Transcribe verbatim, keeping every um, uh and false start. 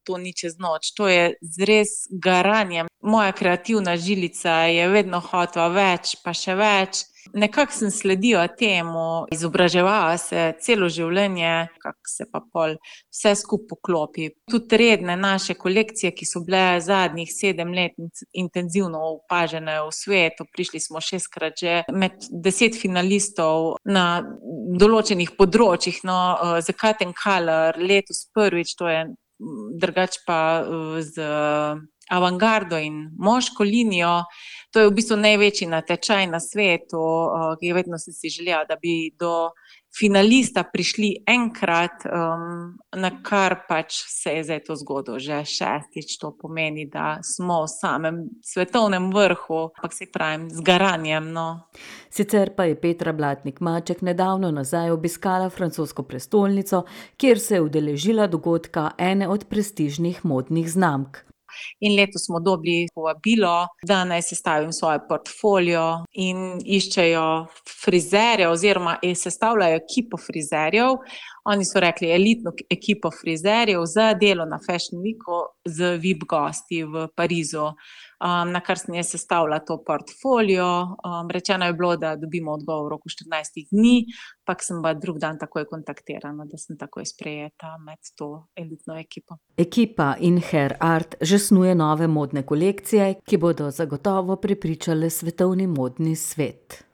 to ni čez noč, to je z res garanjem. Moja kreativna žilica je vedno hotela več, pa še več. Nekako sem sledila temu, izobraževala se celo življenje, kako se pa pol vse skupaj poklopi. Tudi redne naše kolekcije, ki so bile zadnjih sedem let intenzivno opažene v svetu, prišli smo šestkrat že med deset finalistov na določenih področjih, no, za Cut and Color letos prvič, to je drugače pa z avantgardo in moško linijo. To je v bistvu največji natečaj na svetu, ki vedno sem si želela, da bi do finalista prišli enkrat, na kar pač se je zdaj to zgodilo že šestič. To pomeni, da smo v samem svetovnem vrhu, ampak saj pravim, z garanjem, no. Sicer pa je Petra Blatnik Maček nedavno nazaj obiskala francosko prestolnico, kjer se je udeležila dogodka ene od prestižnih modnih znamk. In letos smo dobili povabilo, da naj sestavim svoj portfolio in iščejo frizerje oziroma sestavljajo ekipo frizerjev. Oni so rekli elitno ekipo frizerjev za delo na Fashion Weeku z V I P gosti v Parizu. Nakar sem jaz sestavila to portfolio, rečeno je bilo, da dobimo odgovor v roku štirinajstih dni, ampak sem bila drug dan takoj kontaktirana, da sem takoj sprejeta med to elitno ekipo. Ekipa In Hair Art že snuje nove modne kolekcije, ki bodo zagotovo prepričale svetovni modni svet.